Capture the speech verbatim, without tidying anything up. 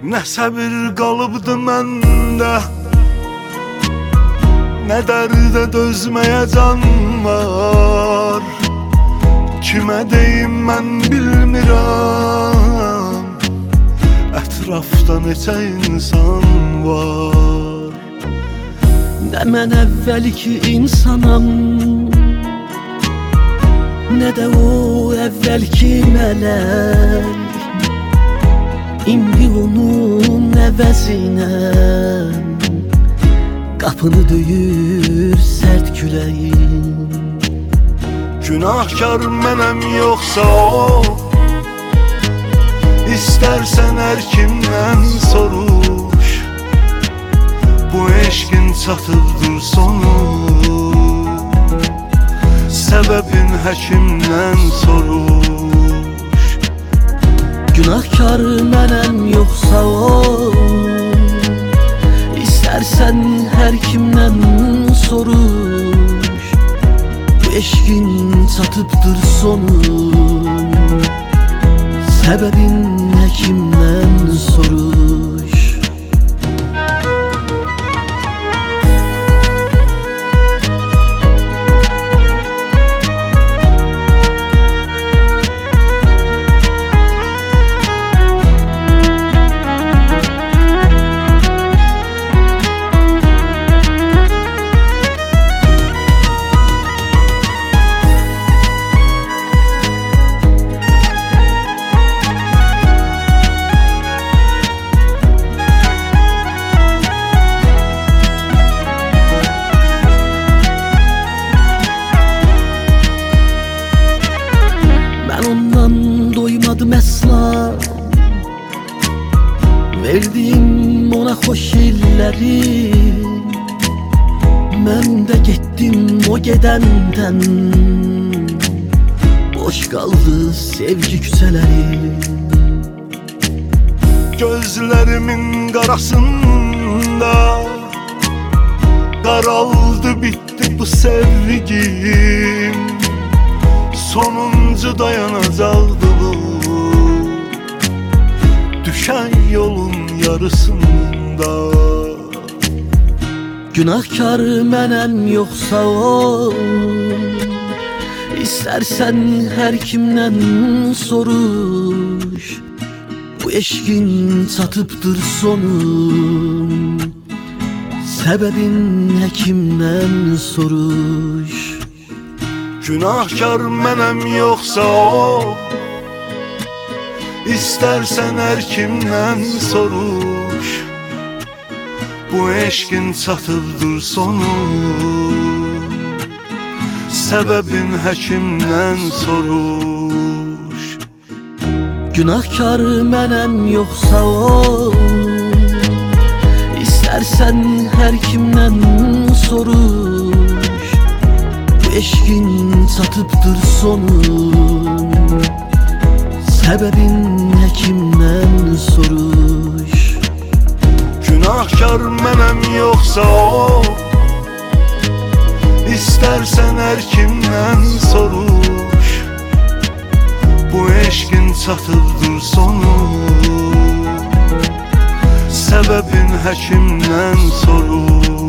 Nə səbir qalıbdı məndə, nə dərdə dözməyə can var. Kimə deyim mən bilmirəm, ətrafda neçə insan var. Nə mən əvvəlki insanam, nə də o əvvəlki mələk. İndi onun əvəzinə qapını döyür sərt küləyin. Günahkar mənəm yoxsa o, İstərsən hər kimdən soruş. Bu eşqin çatıbdır sonu, səbəbin həkimdən soruş. Günahkar mənəm yoxsa o, İstərsən hər kimdən soruş. Bu eşqin çatıbdır sonu, səbəbin həkimdən soruş. Doymadım əsla, verdim ona xoş illəri. Mən də getdim o gedəndən, boş qaldı sevgi küçələri. Gözlərimin qarasında qaraldı bitti bu sevgim. Sonuncu dayanacaqdı bu, düşən yolun yarısında. Günahkar mənəm yoxsa o, İstərsən hər kimdən soruş. Bu eşqin çatıbdır sonu, səbəbin həkimdən soruş. Günahkar mənəm yoxsa o, İstərsən hər kimdən soruş. Bu eşqin çatıbdır sonu, səbəbin həkimdən soruş. Günahkar mənəm yoxsa o, İstərsən hər kimdən soruş. Bu eşqin çatıbdır sonu, səbəbin həkimdən soruş. Günahkar mənəm yoxsa o, İstərsən hər kimdən soruş. Bu eşqin çatıbdır sonu, səbəbin həkimdən soruş.